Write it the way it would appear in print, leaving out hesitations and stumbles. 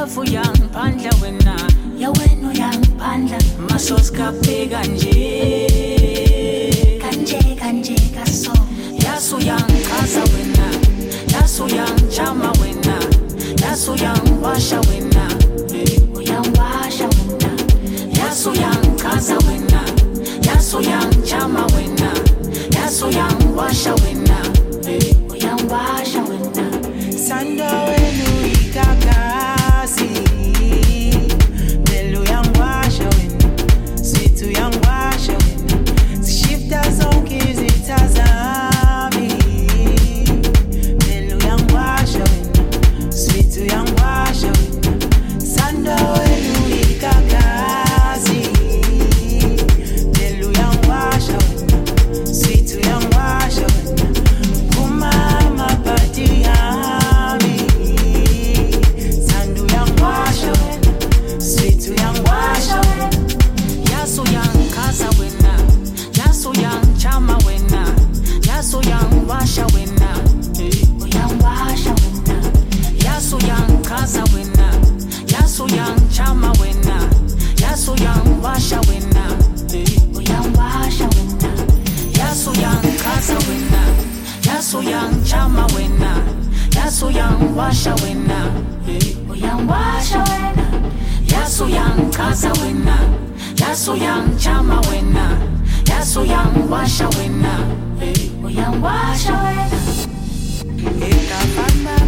love uyangiphandla wena, ya wena uyangiphandla, masosikaphe kanje kanje kaso, yaso uyangikhaza wena, yaso uyangichama wena, yaso uyangiwasha wena, uyangiwasha wena, yaso uyangikhaza wena, yaso uyangichama wena, yaso uyangiwasha wena, uyangiwasha wena. Sando wenu ikakazi, Belu yangwasha wena, Sweetu yangwasha wena, Zishifta zonke zitazami, Belu yangwasha wena, Sweetu yangwasha wena. Sando wenu ikakazi, Belu yangwasha wena, Sweetu yangwasha wena. Kumama pati yami, Sandu yangwasha wena, Sweetu yangwasha wena. Yaso uyangikhaza wena, yaso uyangichama wena, yaso uyangiwasha wena, uyangiwasha wena, yaso uyangikhaza wena, yaso uyangichama wena, yaso uyangiwasha wena, uyangiwasha wena, yaso uyangikhaza wena, yaso uyangichama wena, yaso uyangiwasha wena, uyangiwasha wena, yaso uyangikhaza wena, yaso uyangichama wena, yaso uyangiwasha wena, uyangiwasha wena. Ekafana